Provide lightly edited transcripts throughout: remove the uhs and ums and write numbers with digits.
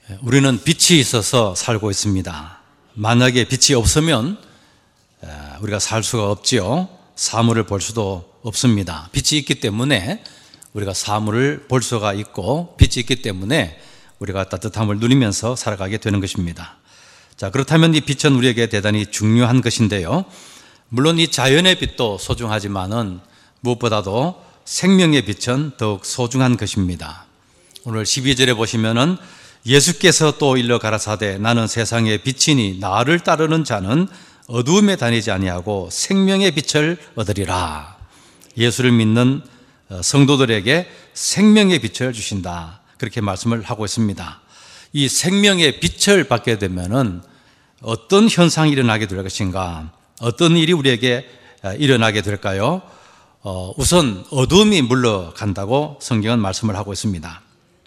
우리는 빛이 있어서 살고 있습니다. 만약에 빛이 없으면 우리가 살 수가 없지요. 사물을 볼 수도 없습니다. 빛이 있기 때문에 우리가 사물을 볼 수가 있고, 빛이 있기 때문에 우리가 따뜻함을 누리면서 살아가게 되는 것입니다. 자, 그렇다면 이 빛은 우리에게 대단히 중요한 것인데요. 물론 이 자연의 빛도 소중하지만은 무엇보다도 생명의 빛은 더욱 소중한 것입니다. 오늘 12절에 보시면은 예수께서 또 일러 가라사대 나는 세상의 빛이니 나를 따르는 자는 어두움에 다니지 아니하고 생명의 빛을 얻으리라. 예수를 믿는 성도들에게 생명의 빛을 주신다, 그렇게 말씀을 하고 있습니다. 이 생명의 빛을 받게 되면은 어떤 현상이 일어나게 될 것인가, 어떤 일이 우리에게 일어나게 될까요? 우선 어두움이 물러간다고 성경은 말씀을 하고 있습니다.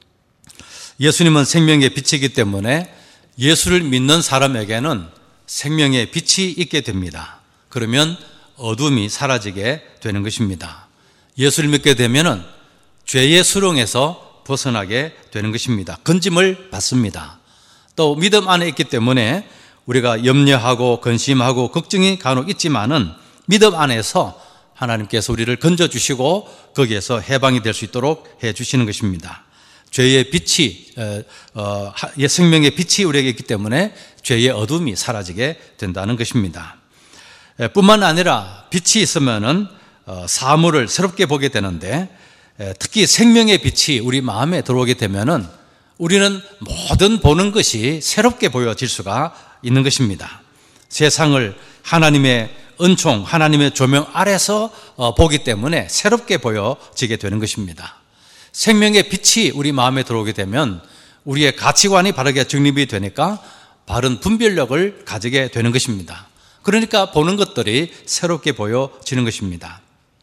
예수님은 생명의 빛이기 때문에 예수를 믿는 사람에게는 생명의 빛이 있게 됩니다. 그러면 어둠이 사라지게 되는 것입니다. 예수를 믿게 되면은 죄의 수렁에서 벗어나게 되는 것입니다. 건짐을 받습니다. 또 믿음 안에 있기 때문에 우리가 염려하고 근심하고 걱정이 간혹 있지만은 믿음 안에서 하나님께서 우리를 건져주시고 거기에서 해방이 될 수 있도록 해주시는 것입니다. 죄의 빛이, 생명의 빛이 우리에게 있기 때문에 죄의 어둠이 사라지게 된다는 것입니다. 뿐만 아니라 빛이 있으면은 사물을 새롭게 보게 되는데, 특히 생명의 빛이 우리 마음에 들어오게 되면은 우리는 모든 보는 것이 새롭게 보여질 수가 있는 것입니다. 세상을 하나님의 은총, 하나님의 조명 아래서 보기 때문에 새롭게 보여지게 되는 것입니다. 생명의 빛이 우리 마음에 들어오게 되면 우리의 가치관이 바르게 정립이 되니까 바른 분별력을 가지게 되는 것입니다. 그러니까 보는 것들이 새롭게 보여지는 것입니다.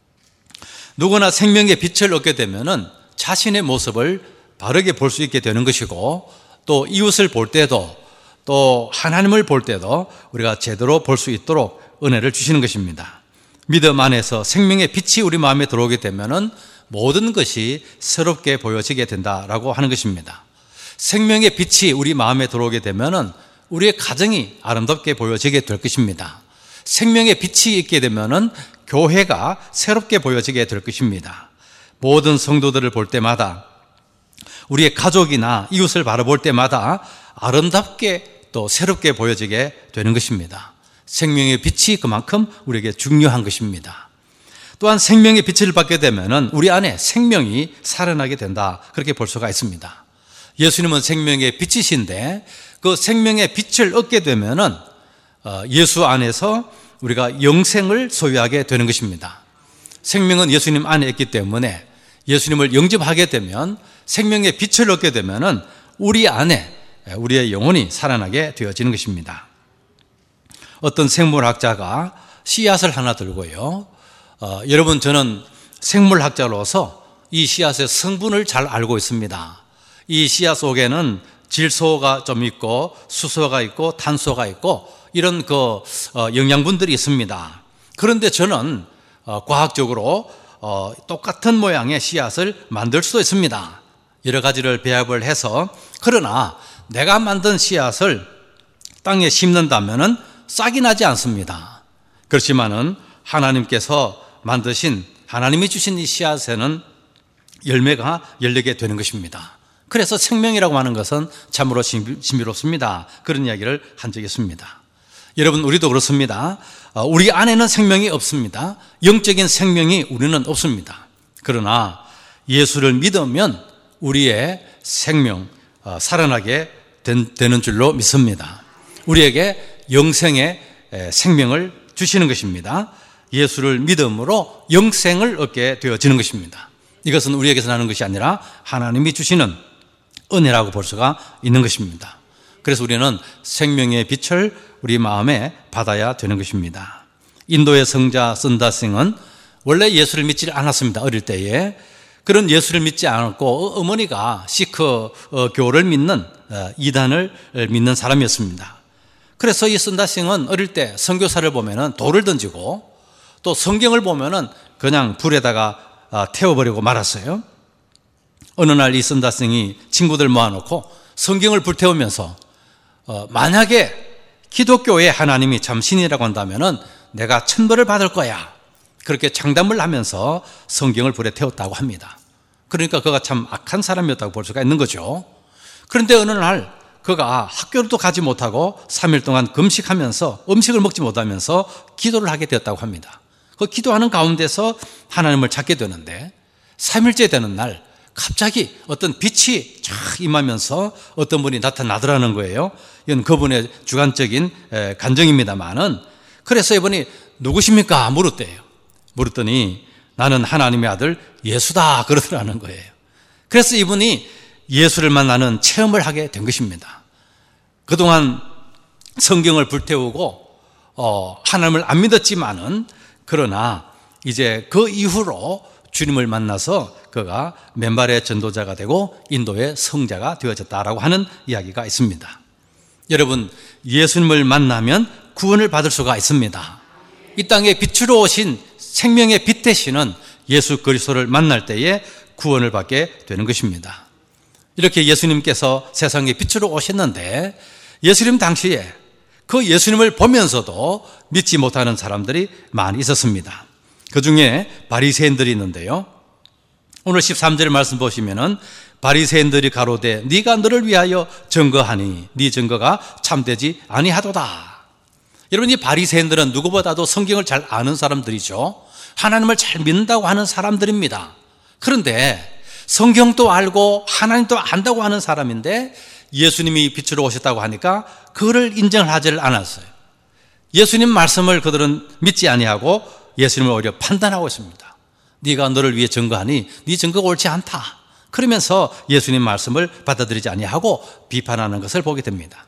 누구나 생명의 빛을 얻게 되면은 자신의 모습을 바르게 볼 수 있게 되는 것이고, 또 이웃을 볼 때도, 또 하나님을 볼 때도 우리가 제대로 볼 수 있도록 은혜를 주시는 것입니다. 믿음 안에서 생명의 빛이 우리 마음에 들어오게 되면은 모든 것이 새롭게 보여지게 된다라고 하는 것입니다. 생명의 빛이 우리 마음에 들어오게 되면은 우리의 가정이 아름답게 보여지게 될 것입니다. 생명의 빛이 있게 되면은 교회가 새롭게 보여지게 될 것입니다. 모든 성도들을 볼 때마다, 우리의 가족이나 이웃을 바라볼 때마다 아름답게 또 새롭게 보여지게 되는 것입니다. 생명의 빛이 그만큼 우리에게 중요한 것입니다. 또한 생명의 빛을 받게 되면은 우리 안에 생명이 살아나게 된다, 그렇게 볼 수가 있습니다. 예수님은 생명의 빛이신데 그 생명의 빛을 얻게 되면은 예수 안에서 우리가 영생을 소유하게 되는 것입니다. 생명은 예수님 안에 있기 때문에 예수님을 영접하게 되면, 생명의 빛을 얻게 되면은 우리 안에 우리의 영혼이 살아나게 되어지는 것입니다. 어떤 생물학자가 씨앗을 하나 들고요, 여러분, 저는 생물학자로서 이 씨앗의 성분을 잘 알고 있습니다. 이 씨앗 속에는 질소가 좀 있고 수소가 있고 탄소가 있고 이런 영양분들이 있습니다. 그런데 저는 과학적으로 똑같은 모양의 씨앗을 만들 수도 있습니다. 여러 가지를 배합을 해서. 그러나 내가 만든 씨앗을 땅에 심는다면은 싹이 나지 않습니다. 그렇지만은 하나님께서 만드신, 하나님이 주신 이 씨앗에는 열매가 열리게 되는 것입니다. 그래서 생명이라고 하는 것은 참으로 신비롭습니다. 그런 이야기를 한 적이 있습니다. 여러분, 우리도 그렇습니다. 우리 안에는 생명이 없습니다. 영적인 생명이 우리는 없습니다. 그러나 예수를 믿으면 우리의 생명, 살아나게 되는 줄로 믿습니다. 우리에게 영생의 생명을 주시는 것입니다. 예수를 믿음으로 영생을 얻게 되어지는 것입니다. 이것은 우리에게서 나는 것이 아니라 하나님이 주시는 은혜라고 볼 수가 있는 것입니다. 그래서 우리는 생명의 빛을 우리 마음에 받아야 되는 것입니다. 인도의 성자 선다싱은 원래 예수를 믿지 않았습니다. 어릴 때에. 그런 예수를 믿지 않았고 어머니가 시크교를 믿는, 이단을 믿는 사람이었습니다. 그래서 이 선다싱은 어릴 때 선교사를 보면은 돌을 던지고 또 성경을 보면은 그냥 불에다가 태워버리고 말았어요. 어느 날 이 선다싱이 친구들 모아놓고 성경을 불태우면서 만약에 기독교의 하나님이 참 신이라고 한다면은 내가 천벌을 받을 거야, 그렇게 장담을 하면서 성경을 불에 태웠다고 합니다. 그러니까 그가 참 악한 사람이었다고 볼 수가 있는 거죠. 그런데 어느 날 그가 학교도 가지 못하고 3일 동안 금식하면서 음식을 먹지 못하면서 기도를 하게 되었다고 합니다. 그 기도하는 가운데서 하나님을 찾게 되는데 3일째 되는 날 갑자기 어떤 빛이 쫙 임하면서 어떤 분이 나타나더라는 거예요. 이건 그분의 주관적인 간증입니다만은, 그래서 이분이 누구십니까? 물었더니 나는 하나님의 아들 예수다 그러더라는 거예요. 그래서 이분이 예수를 만나는 체험을 하게 된 것입니다. 그동안 성경을 불태우고 하나님을 안 믿었지만은, 그러나 이제 그 이후로 주님을 만나서 그가 맨발의 전도자가 되고 인도의 성자가 되어졌다라고 하는 이야기가 있습니다. 여러분, 예수님을 만나면 구원을 받을 수가 있습니다. 이 땅에 빛으로 오신 생명의 빛 되시는 예수 그리스도를 만날 때에 구원을 받게 되는 것입니다. 이렇게 예수님께서 세상에 빛으로 오셨는데, 예수님 당시에 그 예수님을 보면서도 믿지 못하는 사람들이 많이 있었습니다. 그 중에 바리새인들이 있는데요, 오늘 13절의 말씀 보시면은 바리새인들이 가로되 네가 너를 위하여 증거하니 네 증거가 참되지 아니하도다. 여러분, 이 바리새인들은 누구보다도 성경을 잘 아는 사람들이죠. 하나님을 잘 믿는다고 하는 사람들입니다. 그런데 성경도 알고 하나님도 안다고 하는 사람인데 예수님이 빛으로 오셨다고 하니까 그거를 인정을 하지를 않았어요. 예수님 말씀을 그들은 믿지 아니하고 예수님을 오히려 판단하고 있습니다. 네가 너를 위해 증거하니 네 증거가 옳지 않다, 그러면서 예수님 말씀을 받아들이지 아니하고 비판하는 것을 보게 됩니다.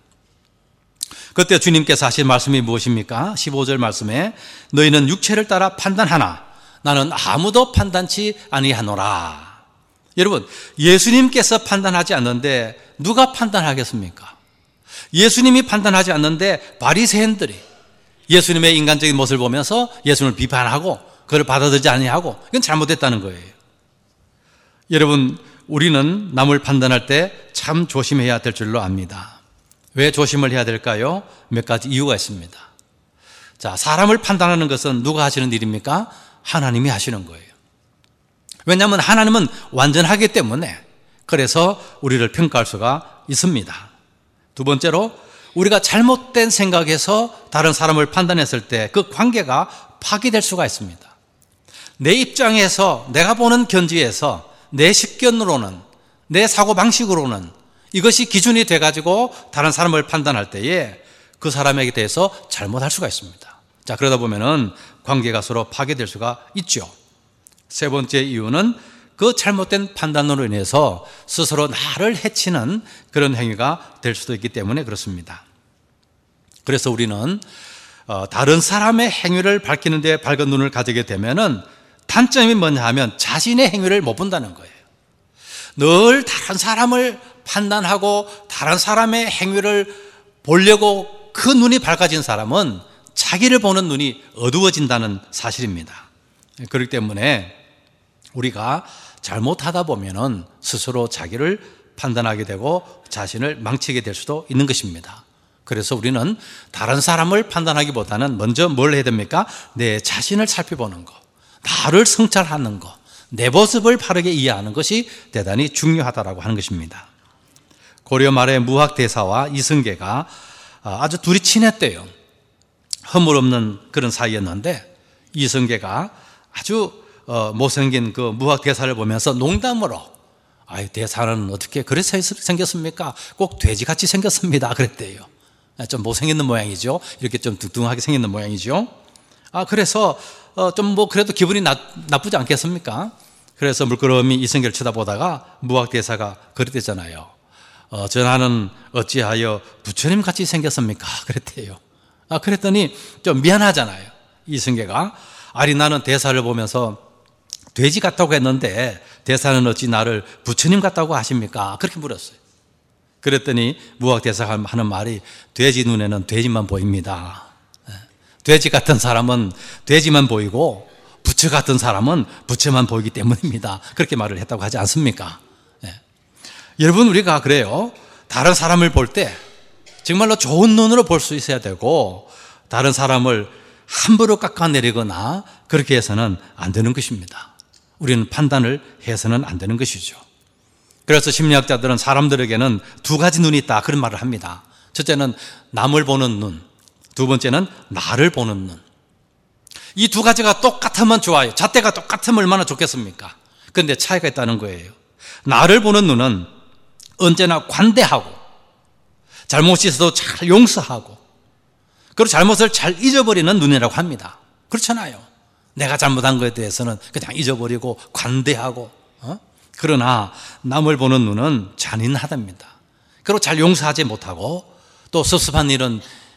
그때 주님께서 하신 말씀이 무엇입니까? 15절 말씀에 너희는 육체를 따라 판단하나 나는 아무도 판단치 아니하노라. 여러분, 예수님께서 판단하지 않는데 누가 판단하겠습니까? 예수님이 판단하지 않는데 바리새인들이 예수님의 인간적인 모습을 보면서 예수님을 비판하고 그걸 받아들이지 아니하고, 이건 잘못됐다는 거예요. 여러분, 우리는 남을 판단할 때 참 조심해야 될 줄로 압니다. 왜 조심을 해야 될까요? 몇 가지 이유가 있습니다. 자, 사람을 판단하는 것은 누가 하시는 일입니까? 하나님이 하시는 거예요. 왜냐하면 하나님은 완전하기 때문에, 그래서 우리를 평가할 수가 있습니다. 두 번째로, 우리가 잘못된 생각에서 다른 사람을 판단했을 때 그 관계가 파괴될 수가 있습니다. 내 입장에서, 내가 보는 견지에서, 내 식견으로는, 내 사고방식으로는 이것이 기준이 돼가지고 다른 사람을 판단할 때에 그 사람에게 대해서 잘못할 수가 있습니다. 자, 그러다 보면은 관계가 서로 파괴될 수가 있죠. 세 번째 이유는 그 잘못된 판단으로 인해서 스스로 나를 해치는 그런 행위가 될 수도 있기 때문에 그렇습니다. 그래서 우리는 다른 사람의 행위를 밝히는 데 밝은 눈을 가지게 되면은 단점이 뭐냐 하면 자신의 행위를 못 본다는 거예요. 늘 다른 사람을 판단하고 다른 사람의 행위를 보려고 그 눈이 밝아진 사람은 자기를 보는 눈이 어두워진다는 사실입니다. 그렇기 때문에 우리가 잘못하다 보면은 스스로 자기를 판단하게 되고 자신을 망치게 될 수도 있는 것입니다. 그래서 우리는 다른 사람을 판단하기보다는 먼저 뭘 해야 됩니까? 내 자신을 살펴보는 것, 나를 성찰하는 것, 내 모습을 바르게 이해하는 것이 대단히 중요하다고 하는 것입니다. 고려 말의 무학대사와 이승계가 아주 둘이 친했대요. 허물없는 그런 사이였는데 이승계가 아주 못생긴 그 무학대사를 보면서 농담으로 대사는 어떻게 그래서 생겼습니까? 꼭 돼지같이 생겼습니다 그랬대요. 좀 못생겼는 모양이죠. 이렇게 좀 뚱뚱하게 생겼는 모양이죠. 그래서 좀 그래도 기분이 나쁘지 않겠습니까? 그래서 물끄러미 이승계를 쳐다보다가 무학대사가 그랬대잖아요. 전하는 어찌하여 부처님 같이 생겼습니까? 그랬대요. 그랬더니 좀 미안하잖아요. 이승계가. 아니, 나는 대사를 보면서 돼지 같다고 했는데 대사는 어찌 나를 부처님 같다고 하십니까? 그렇게 물었어요. 그랬더니 무학대사가 하는 말이 돼지 눈에는 돼지만 보입니다. 돼지 같은 사람은 돼지만 보이고 부처 같은 사람은 부처만 보이기 때문입니다. 그렇게 말을 했다고 하지 않습니까? 여러분, 우리가 그래요. 다른 사람을 볼 때 정말로 좋은 눈으로 볼 수 있어야 되고, 다른 사람을 함부로 깎아내리거나 그렇게 해서는 안 되는 것입니다. 우리는 판단을 해서는 안 되는 것이죠. 그래서 심리학자들은 사람들에게는 두 가지 눈이 있다, 그런 말을 합니다. 첫째는 남을 보는 눈, 두 번째는 나를 보는 눈. 이 두 가지가 똑같으면 좋아요. 잣대가 똑같으면 얼마나 좋겠습니까? 그런데 차이가 있다는 거예요. 나를 보는 눈은 언제나 관대하고, 잘못이 있어도 잘 용서하고, 그리고 잘못을 잘 잊어버리는 눈이라고 합니다. 그렇잖아요. 내가 잘못한 것에 대해서는 그냥 잊어버리고 관대하고, 그러나 남을 보는 눈은 잔인하답니다. 그리고 잘 용서하지 못하고 또 섭섭한 일은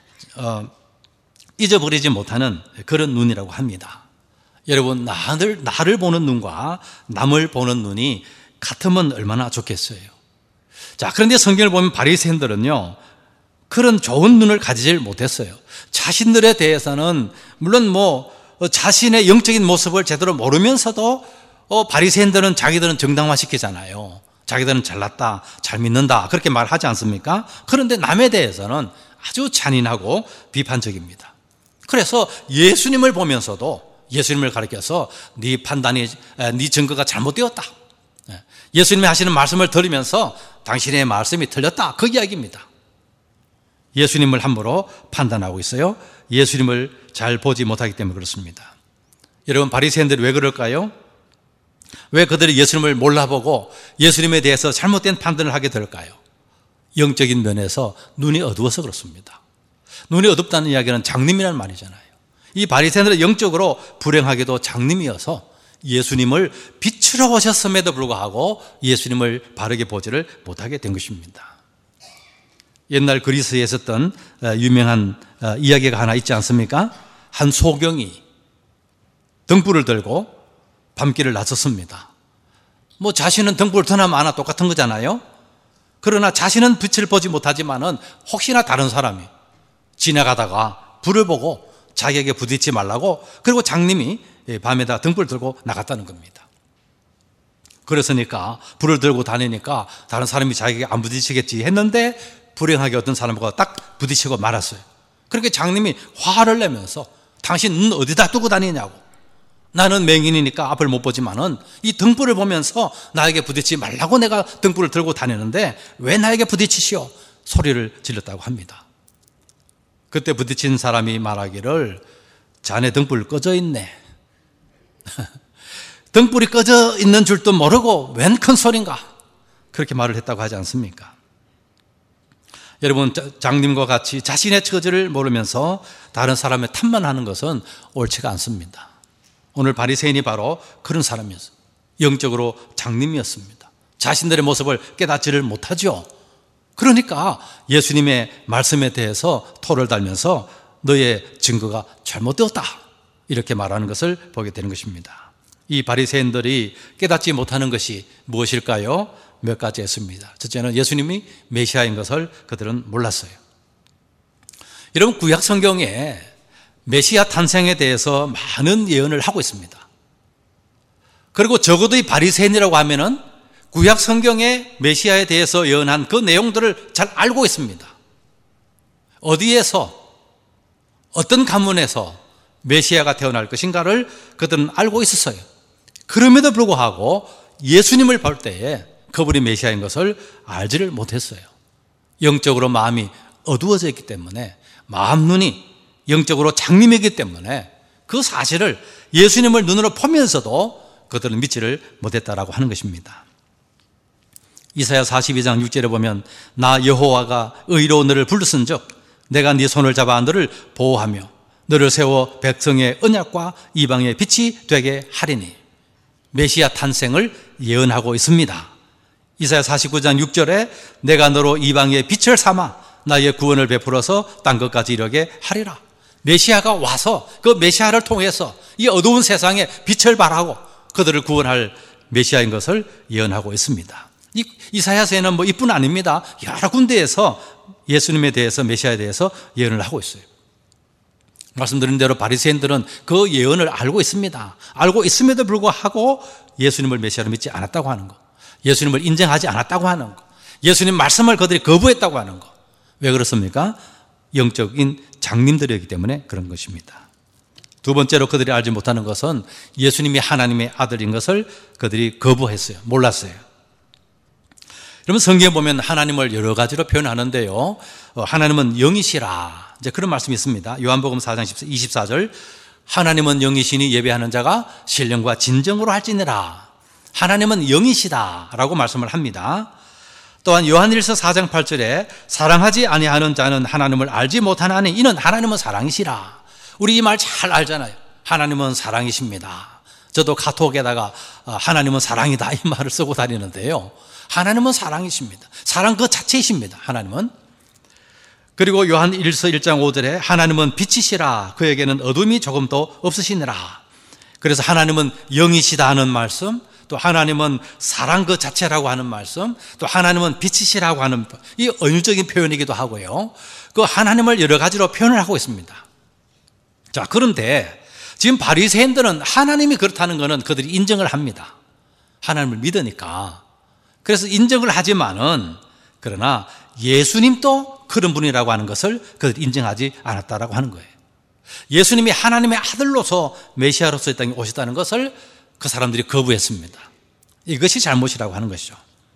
잊어버리지 못하는 그런 눈이라고 합니다. 여러분, 나를 보는 눈과 남을 보는 눈이 같으면 얼마나 좋겠어요. 자, 그런데 성경을 보면 바리새인들은요, 그런 좋은 눈을 가지지 못했어요. 자신들에 대해서는 물론 자신의 영적인 모습을 제대로 모르면서도 바리새인들은 자기들은 정당화시키잖아요. 자기들은 잘났다, 잘 믿는다, 그렇게 말하지 않습니까? 그런데 남에 대해서는 아주 잔인하고 비판적입니다. 그래서 예수님을 보면서도 예수님을 가리켜서 네 판단이, 네 증거가 잘못되었다, 예수님이 하시는 말씀을 들으면서 당신의 말씀이 틀렸다, 그 이야기입니다. 예수님을 함부로 판단하고 있어요. 예수님을 잘 보지 못하기 때문에 그렇습니다. 여러분, 바리새인들이 왜 그럴까요? 왜 그들이 예수님을 몰라보고 예수님에 대해서 잘못된 판단을 하게 될까요? 영적인 면에서 눈이 어두워서 그렇습니다. 눈이 어둡다는 이야기는 장님이라는 말이잖아요. 이 바리새인들은 영적으로 불행하게도 장님이어서 예수님을 빛으로 오셨음에도 불구하고 예수님을 바르게 보지를 못하게 된 것입니다. 옛날 그리스에 있었던 유명한 이야기가 하나 있지 않습니까? 한 소경이 등불을 들고 밤길을 나섰습니다. 자신은 등불을 드나 마나 똑같은 거잖아요. 그러나 자신은 빛을 보지 못하지만은 혹시나 다른 사람이 지나가다가 불을 보고 자기에게 부딪히지 말라고, 그리고 장님이 밤에다 등불을 들고 나갔다는 겁니다. 그랬으니까 불을 들고 다니니까 다른 사람이 자기에게 안 부딪히겠지 했는데 불행하게 어떤 사람과 딱 부딪히고 말았어요. 그렇게 장님이 화를 내면서 당신 눈 어디다 두고 다니냐고, 나는 맹인이니까 앞을 못 보지만은 이 등불을 보면서 나에게 부딪히지 말라고 내가 등불을 들고 다니는데 왜 나에게 부딪히시오, 소리를 질렀다고 합니다. 그때 부딪힌 사람이 말하기를, 자네 등불 꺼져 있네. 등불이 꺼져 있는 줄도 모르고 웬 큰 소린가, 그렇게 말을 했다고 하지 않습니까? 여러분, 장님과 같이 자신의 처지를 모르면서 다른 사람의 탓만 하는 것은 옳지가 않습니다. 오늘 바리새인이 바로 그런 사람이었어요. 영적으로 장님이었습니다. 자신들의 모습을 깨닫지를 못하죠. 그러니까 예수님의 말씀에 대해서 토를 달면서 너의 증거가 잘못되었다, 이렇게 말하는 것을 보게 되는 것입니다. 이 바리새인들이 깨닫지 못하는 것이 무엇일까요? 몇 가지 있습니다. 첫째는 예수님이 메시아인 것을 그들은 몰랐어요. 여러분, 구약 성경에 메시아 탄생에 대해서 많은 예언을 하고 있습니다. 그리고 적어도 이 바리새인이라고 하면은 구약 성경에 메시아에 대해서 예언한 그 내용들을 잘 알고 있습니다. 어디에서, 어떤 가문에서 메시아가 태어날 것인가를 그들은 알고 있었어요. 그럼에도 불구하고 예수님을 볼 때에 그분이 메시아인 것을 알지를 못했어요. 영적으로 마음이 어두워져 있기 때문에, 마음 눈이 영적으로 장님이기 때문에 그 사실을 예수님을 눈으로 보면서도 그들은 믿지를 못했다라고 하는 것입니다. 이사야 42장 6절에 보면, 나 여호와가 의로운 너를 불렀은즉 내가 네 손을 잡아 너를 보호하며 너를 세워 백성의 언약과 이방의 빛이 되게 하리니, 메시아 탄생을 예언하고 있습니다. 이사야 49장 6절에 내가 너로 이방의 빛을 삼아 나의 구원을 베풀어서 땅 끝까지 이르게 하리라. 메시아가 와서 그 메시아를 통해서 이 어두운 세상에 빛을 발하고 그들을 구원할 메시아인 것을 예언하고 있습니다. 이사야서에는 이뿐 아닙니다. 여러 군데에서 예수님에 대해서, 메시아에 대해서 예언을 하고 있어요. 말씀드린 대로 바리새인들은 그 예언을 알고 있습니다. 알고 있음에도 불구하고 예수님을 메시아로 믿지 않았다고 하는 것, 예수님을 인정하지 않았다고 하는 것, 예수님 말씀을 그들이 거부했다고 하는 거. 왜 그렇습니까? 영적인 장님들이기 때문에 그런 것입니다. 두 번째로 그들이 알지 못하는 것은 예수님이 하나님의 아들인 것을 그들이 거부했어요. 몰랐어요. 여러분, 성경에 보면 하나님을 여러 가지로 표현하는데요. 하나님은 영이시라. 이제 그런 말씀이 있습니다. 요한복음 4장 24절. 하나님은 영이시니 예배하는 자가 신령과 진정으로 할지니라. 하나님은 영이시다 라고 말씀을 합니다. 또한 요한일서 4장 8절에 사랑하지 아니하는 자는 하나님을 알지 못하나니 이는 하나님은 사랑이시라. 우리 이 말 잘 알잖아요. 하나님은 사랑이십니다. 저도 카톡에다가 하나님은 사랑이다 이 말을 쓰고 다니는데요. 하나님은 사랑이십니다. 사랑 그 자체이십니다. 하나님은. 그리고 요한 1서 1장 5절에 하나님은 빛이시라. 그에게는 어둠이 조금도 없으시니라. 그래서 하나님은 영이시다 하는 말씀, 또 하나님은 사랑 그 자체라고 하는 말씀, 또 하나님은 빛이시라고 하는 이 은유적인 표현이기도 하고요. 그 하나님을 여러 가지로 표현을 하고 있습니다. 자, 그런데 지금 바리새인들은 하나님이 그렇다는 것은 그들이 인정을 합니다. 하나님을 믿으니까. 그래서 인정을 하지만은 그러나 예수님도 그런 분이라고 하는 것을 그들이 인정하지 않았다라고 하는 거예요. 예수님이 하나님의 아들로서 메시아로서 이 땅에 오셨다는 것을 그 사람들이 거부했습니다. 이것이 잘못이라고 하는 것이죠.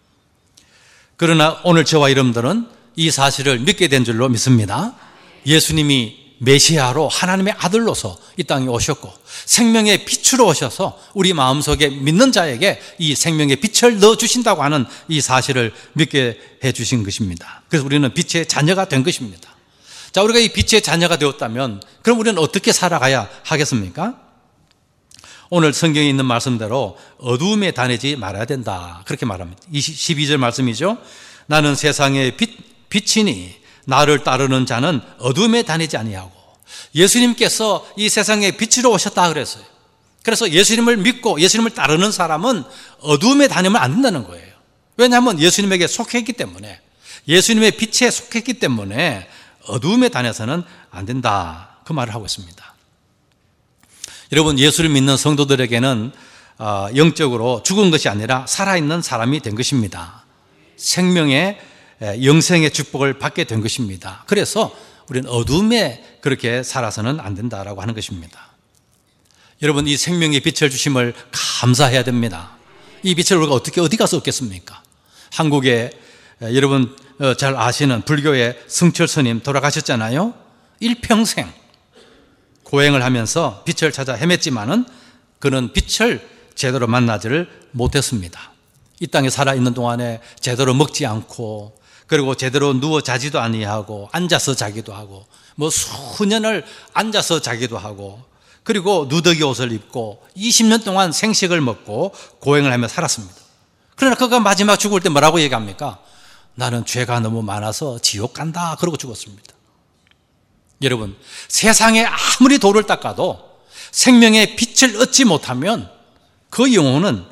그러나 오늘 저와 여러분들은 이 사실을 믿게 된 줄로 믿습니다. 예수님이 메시아로 하나님의 아들로서 이 땅에 오셨고 생명의 빛으로 오셔서 우리 마음속에 믿는 자에게 이 생명의 빛을 넣어주신다고 하는 이 사실을 믿게 해주신 것입니다. 그래서 우리는 빛의 자녀가 된 것입니다. 자, 우리가 이 빛의 자녀가 되었다면 그럼 우리는 어떻게 살아가야 하겠습니까? 오늘 성경에 있는 말씀대로 어두움에 다니지 말아야 된다. 그렇게 말합니다. 12절 말씀이죠. 나는 세상의 빛이니 나를 따르는 자는 어둠에 다니지 아니하고. 예수님께서 이 세상에 빛으로 오셨다 그랬어요. 그래서 예수님을 믿고 예수님을 따르는 사람은 어둠에 다니면 안 된다는 거예요. 왜냐하면 예수님에게 속했기 때문에, 예수님의 빛에 속했기 때문에 어둠에 다녀서는 안 된다. 그 말을 하고 있습니다. 여러분, 예수를 믿는 성도들에게는 영적으로 죽은 것이 아니라 살아있는 사람이 된 것입니다. 생명의 영생의 축복을 받게 된 것입니다. 그래서 우리는 어둠에 그렇게 살아서는 안 된다라고 하는 것입니다. 여러분, 이 생명의 빛을 주심을 감사해야 됩니다. 이 빛을 우리가 어디 가서 얻겠습니까? 한국에 여러분 잘 아시는 불교의 승철 스님 돌아가셨잖아요. 일평생 고행을 하면서 빛을 찾아 헤맸지만은 그는 빛을 제대로 만나지를 못했습니다. 이 땅에 살아있는 동안에 제대로 먹지 않고, 그리고 제대로 누워 자지도 아니하고 앉아서 자기도 하고, 뭐 수년을 앉아서 자기도 하고, 그리고 누더기 옷을 입고 20년 동안 생식을 먹고 고행을 하며 살았습니다. 그러나 그가 마지막 죽을 때 뭐라고 얘기합니까? 나는 죄가 너무 많아서 지옥 간다. 그러고 죽었습니다. 여러분, 세상에 아무리 돌을 닦아도 생명의 빛을 얻지 못하면 그 영혼은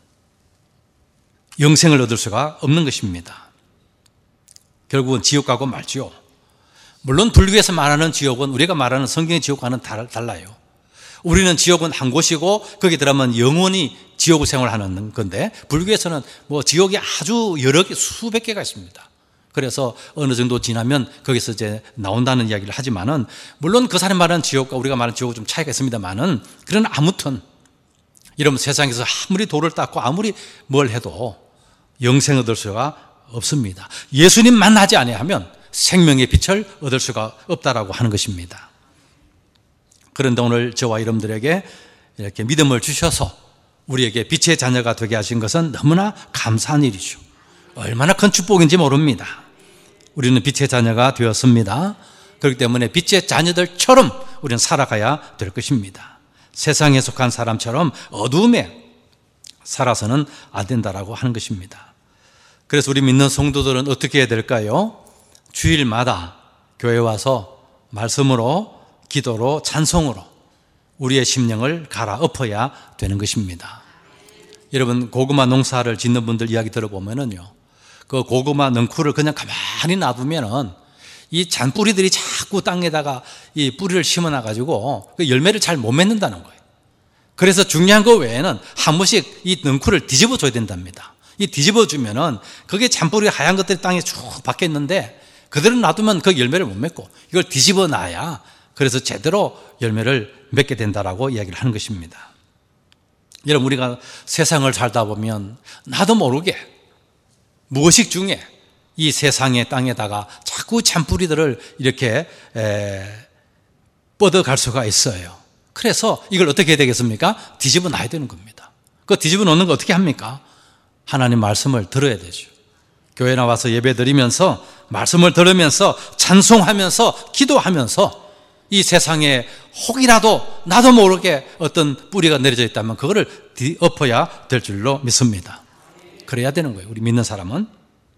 영생을 얻을 수가 없는 것입니다. 결국은 지옥 가고 말지요. 물론 불교에서 말하는 지옥은 우리가 말하는 성경의 지옥과는 달라요. 우리는 지옥은 한 곳이고 거기 들어가면 영원히 지옥 생활하는 건데, 불교에서는 뭐 지옥이 아주 여러 개, 수백 개가 있습니다. 그래서 어느 정도 지나면 거기서 이제 나온다는 이야기를 하지만은, 물론 그 사람이 말하는 지옥과 우리가 말하는 지옥은 좀 차이가 있습니다만은, 그러나 아무튼 이러면 세상에서 아무리 돌을 닦고 아무리 뭘 해도 영생 얻을 수가 없습니다. 예수님 만나지 아니하면 생명의 빛을 얻을 수가 없다라고 하는 것입니다. 그런데 오늘 저와 여러분들에게 이렇게 믿음을 주셔서 우리에게 빛의 자녀가 되게 하신 것은 너무나 감사한 일이죠. 얼마나 큰 축복인지 모릅니다. 우리는 빛의 자녀가 되었습니다. 그렇기 때문에 빛의 자녀들처럼 우리는 살아가야 될 것입니다. 세상에 속한 사람처럼 어두움에 살아서는 안 된다라고 하는 것입니다. 그래서 우리 믿는 성도들은 어떻게 해야 될까요? 주일마다 교회 와서 말씀으로, 기도로, 찬송으로 우리의 심령을 갈아엎어야 되는 것입니다. 여러분, 고구마 농사를 짓는 분들 이야기 들어보면은요, 그 고구마 넝쿨을 그냥 가만히 놔두면은 이 잔뿌리들이 자꾸 땅에다가 이 뿌리를 심어놔가지고 그 열매를 잘 못 맺는다는 거예요. 그래서 중요한 거 외에는 한 번씩 이 넝쿨을 뒤집어 줘야 된답니다. 이 뒤집어주면은 그게 잔뿌리 하얀 것들이 땅에 쭉 박혀 있는데 그대로 놔두면 그 열매를 못 맺고 이걸 뒤집어 놔야 그래서 제대로 열매를 맺게 된다라고 이야기를 하는 것입니다. 여러분, 우리가 세상을 살다 보면 나도 모르게 무의식 중에 이 세상의 땅에다가 자꾸 잔뿌리들을 이렇게 뻗어갈 수가 있어요. 그래서 이걸 어떻게 해야 되겠습니까? 뒤집어 놔야 되는 겁니다. 그 뒤집어 놓는 거 어떻게 합니까? 하나님 말씀을 들어야 되죠. 교회 나와서 예배 드리면서 말씀을 들으면서 찬송하면서 기도하면서 이 세상에 혹이라도 나도 모르게 어떤 뿌리가 내려져 있다면 그거를 엎어야 될 줄로 믿습니다. 그래야 되는 거예요. 우리 믿는 사람은.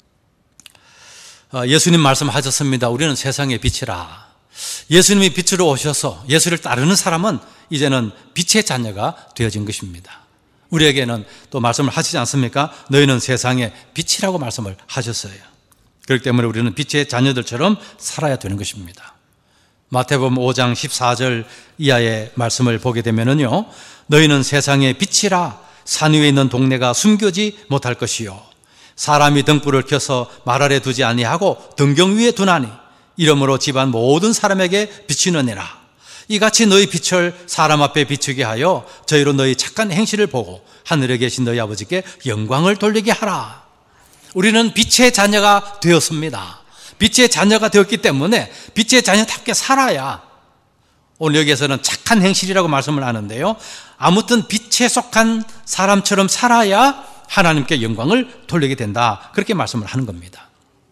예수님 말씀하셨습니다. 우리는 세상의 빛이라. 예수님이 빛으로 오셔서 예수를 따르는 사람은 이제는 빛의 자녀가 되어진 것입니다. 우리에게는 또 말씀을 하시지 않습니까? 너희는 세상의 빛이라고 말씀을 하셨어요. 그렇기 때문에 우리는 빛의 자녀들처럼 살아야 되는 것입니다. 마태복음 5장 14절 이하의 말씀을 보게 되면은요, 너희는 세상의 빛이라. 산 위에 있는 동네가 숨겨지 못할 것이요, 사람이 등불을 켜서 말 아래 두지 아니하고 등경 위에 두나니 이러므로 집안 모든 사람에게 비치느니라. 이같이 너희 빛을 사람 앞에 비추게 하여 저희로 너희 착한 행실을 보고 하늘에 계신 너희 아버지께 영광을 돌리게 하라. 우리는 빛의 자녀가 되었습니다. 빛의 자녀가 되었기 때문에 빛의 자녀답게 살아야, 오늘 여기에서는 착한 행실이라고 말씀을 하는데요, 아무튼 빛에 속한 사람처럼 살아야 하나님께 영광을 돌리게 된다, 그렇게 말씀을 하는 겁니다.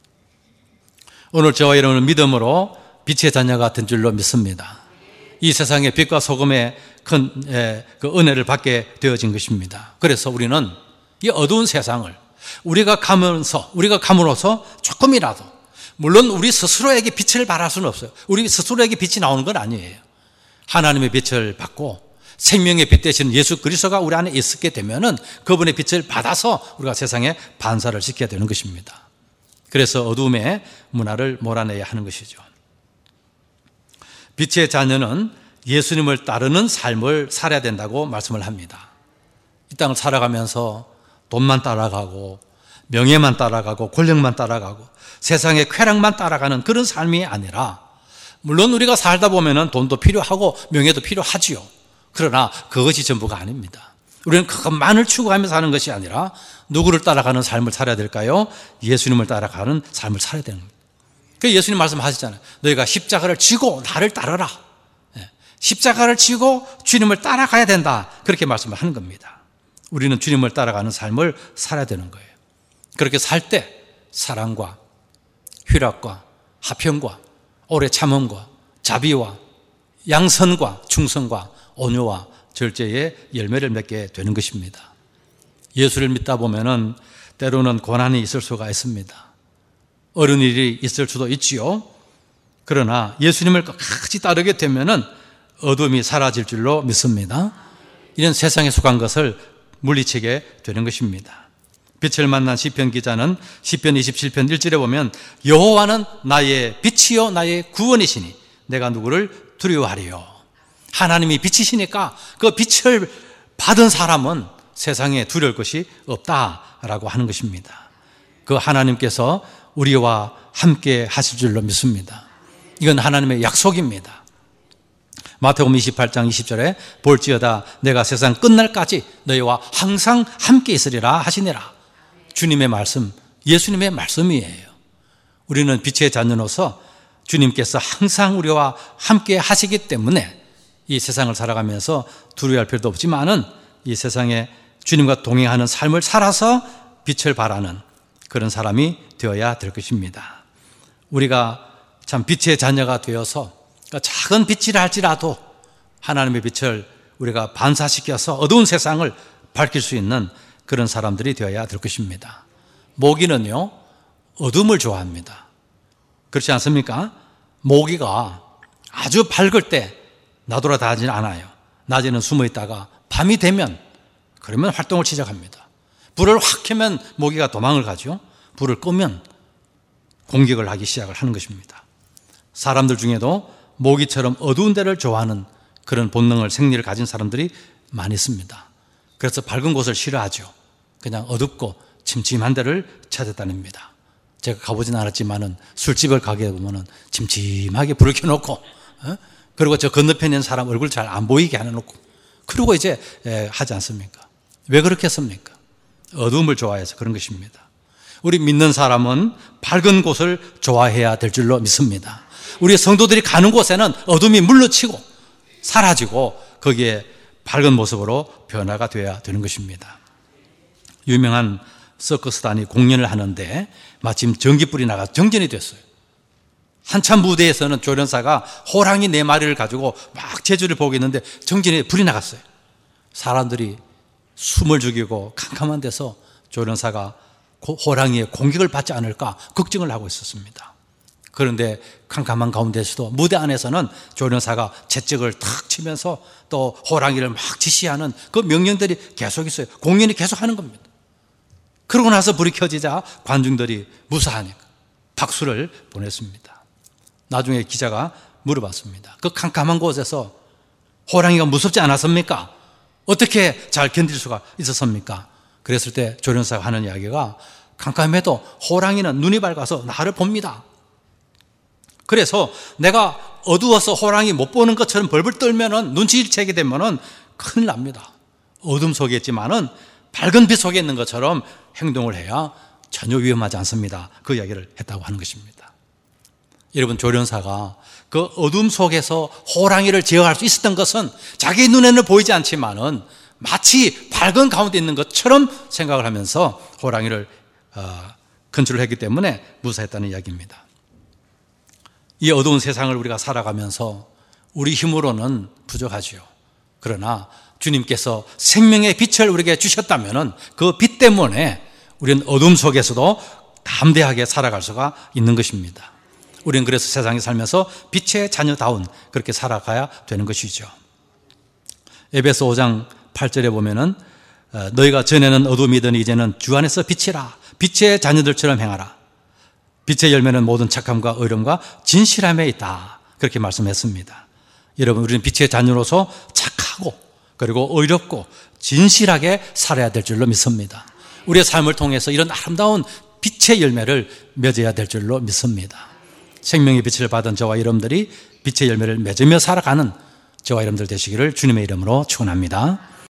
오늘 저와 여러분은 믿음으로 빛의 자녀가 된 줄로 믿습니다. 이 세상의 빛과 소금의 큰 그 은혜를 받게 되어진 것입니다. 그래서 우리는 이 어두운 세상을 우리가 감으로써 조금이라도, 물론 우리 스스로에게 빛을 발할 수는 없어요. 우리 스스로에게 빛이 나오는 건 아니에요. 하나님의 빛을 받고 생명의 빛 되시는 예수 그리스도가 우리 안에 있게 되면은 그분의 빛을 받아서 우리가 세상에 반사를 시켜야 되는 것입니다. 그래서 어둠의 문화를 몰아내야 하는 것이죠. 빛의 자녀는 예수님을 따르는 삶을 살아야 된다고 말씀을 합니다. 이 땅을 살아가면서 돈만 따라가고 명예만 따라가고 권력만 따라가고 세상의 쾌락만 따라가는 그런 삶이 아니라, 물론 우리가 살다 보면은 돈도 필요하고 명예도 필요하지요. 그러나 그것이 전부가 아닙니다. 우리는 그것만을 추구하면서 사는 것이 아니라 누구를 따라가는 삶을 살아야 될까요? 예수님을 따라가는 삶을 살아야 되는 겁니다. 그 예수님 말씀하셨잖아요. 너희가 십자가를 지고 나를 따르라. 십자가를 지고 주님을 따라가야 된다, 그렇게 말씀을 하는 겁니다. 우리는 주님을 따라가는 삶을 살아야 되는 거예요. 그렇게 살 때 사랑과 희락과 화평과 오래 참음과 자비와 양선과 충성과 온유와 절제의 열매를 맺게 되는 것입니다. 예수를 믿다 보면은 때로는 고난이 있을 수가 있습니다. 어려운 일이 있을 수도 있지요. 그러나 예수님을 끝까지 따르게 되면은 어둠이 사라질 줄로 믿습니다. 이런 세상에 속한 것을 물리치게 되는 것입니다. 빛을 만난 시편 기자는 시편 27편 1절에 보면 여호와는 나의 빛이요 나의 구원이시니 내가 누구를 두려워하리요. 하나님이 빛이시니까 그 빛을 받은 사람은 세상에 두려울 것이 없다라고 하는 것입니다. 그 하나님께서 우리와 함께 하실 줄로 믿습니다. 이건 하나님의 약속입니다. 마태복음 28장 20절에 볼지어다 내가 세상 끝날까지 너희와 항상 함께 있으리라 하시니라. 주님의 말씀, 예수님의 말씀이에요. 우리는 빛의 자녀로서 주님께서 항상 우리와 함께 하시기 때문에 이 세상을 살아가면서 두려워할 필요도 없지만은 이 세상에 주님과 동행하는 삶을 살아서 빛을 발하는 그런 사람이 되어야 될 것입니다. 우리가 참 빛의 자녀가 되어서 작은 빛이라 할지라도 하나님의 빛을 우리가 반사시켜서 어두운 세상을 밝힐 수 있는 그런 사람들이 되어야 될 것입니다. 모기는요, 어둠을 좋아합니다. 그렇지 않습니까? 모기가 아주 밝을 때 나돌아다니지 않아요. 낮에는 숨어 있다가 밤이 되면 그러면 활동을 시작합니다. 불을 확 켜면 모기가 도망을 가죠. 불을 끄면 공격을 하기 시작을 하는 것입니다. 사람들 중에도 모기처럼 어두운 데를 좋아하는 그런 본능을, 생리를 가진 사람들이 많이 있습니다. 그래서 밝은 곳을 싫어하죠. 그냥 어둡고 침침한 데를 찾았다는 겁니다. 제가 가보진 않았지만은 술집을 가게 보면은 침침하게 불을 켜놓고, 그리고 저 건너편에 있는 사람 얼굴 잘 안 보이게 해놓고, 그러고 이제 하지 않습니까? 왜 그렇게 했습니까? 어두움을 좋아해서 그런 것입니다. 우리 믿는 사람은 밝은 곳을 좋아해야 될 줄로 믿습니다. 우리 성도들이 가는 곳에는 어둠이 물러치고 사라지고 거기에 밝은 모습으로 변화가 되어야 되는 것입니다. 유명한 서커스단이 공연을 하는데 마침 전기불이 나가 정전이 됐어요. 한참 무대에서는 조련사가 호랑이 4마리를 가지고 막 재주를 보고 있는데 정전에 불이 나갔어요. 사람들이 숨을 죽이고 캄캄한 데서 조련사가 호랑이의 공격을 받지 않을까 걱정을 하고 있었습니다. 그런데 캄캄한 가운데서도 무대 안에서는 조련사가 채찍을 탁 치면서 또 호랑이를 막 지시하는 그 명령들이 계속 있어요. 공연이 계속 하는 겁니다. 그러고 나서 불이 켜지자 관중들이 무사하니까 박수를 보냈습니다. 나중에 기자가 물어봤습니다. 그 캄캄한 곳에서 호랑이가 무섭지 않았습니까? 어떻게 잘 견딜 수가 있었습니까? 그랬을 때 조련사가 하는 이야기가 캄캄해도 호랑이는 눈이 밝아서 나를 봅니다. 그래서 내가 어두워서 호랑이 못 보는 것처럼 벌벌 떨면은 눈치를 채게 되면은 큰일 납니다. 어둠 속에 있지만은 밝은 빛 속에 있는 것처럼 행동을 해야 전혀 위험하지 않습니다. 그 이야기를 했다고 하는 것입니다. 여러분, 조련사가 그 어둠 속에서 호랑이를 제어할 수 있었던 것은 자기 눈에는 보이지 않지만은 마치 밝은 가운데 있는 것처럼 생각을 하면서 호랑이를 컨트롤했기 때문에 무사했다는 이야기입니다. 이 어두운 세상을 우리가 살아가면서 우리 힘으로는 부족하지요. 그러나 주님께서 생명의 빛을 우리에게 주셨다면 그 빛 때문에 우리는 어둠 속에서도 담대하게 살아갈 수가 있는 것입니다. 우리는 그래서 세상에 살면서 빛의 자녀다운 그렇게 살아가야 되는 것이죠. 에베소 5장 8절에 보면은 너희가 전에는 어둠이더니 이제는 주 안에서 빛이라. 빛의 자녀들처럼 행하라. 빛의 열매는 모든 착함과 의로움과 진실함에 있다. 그렇게 말씀했습니다. 여러분, 우리는 빛의 자녀로서 착하고 그리고 의롭고 진실하게 살아야 될 줄로 믿습니다. 우리의 삶을 통해서 이런 아름다운 빛의 열매를 맺어야 될 줄로 믿습니다. 생명의 빛을 받은 저와 여러분들이 빛의 열매를 맺으며 살아가는 저와 여러분들 되시기를 주님의 이름으로 축원합니다.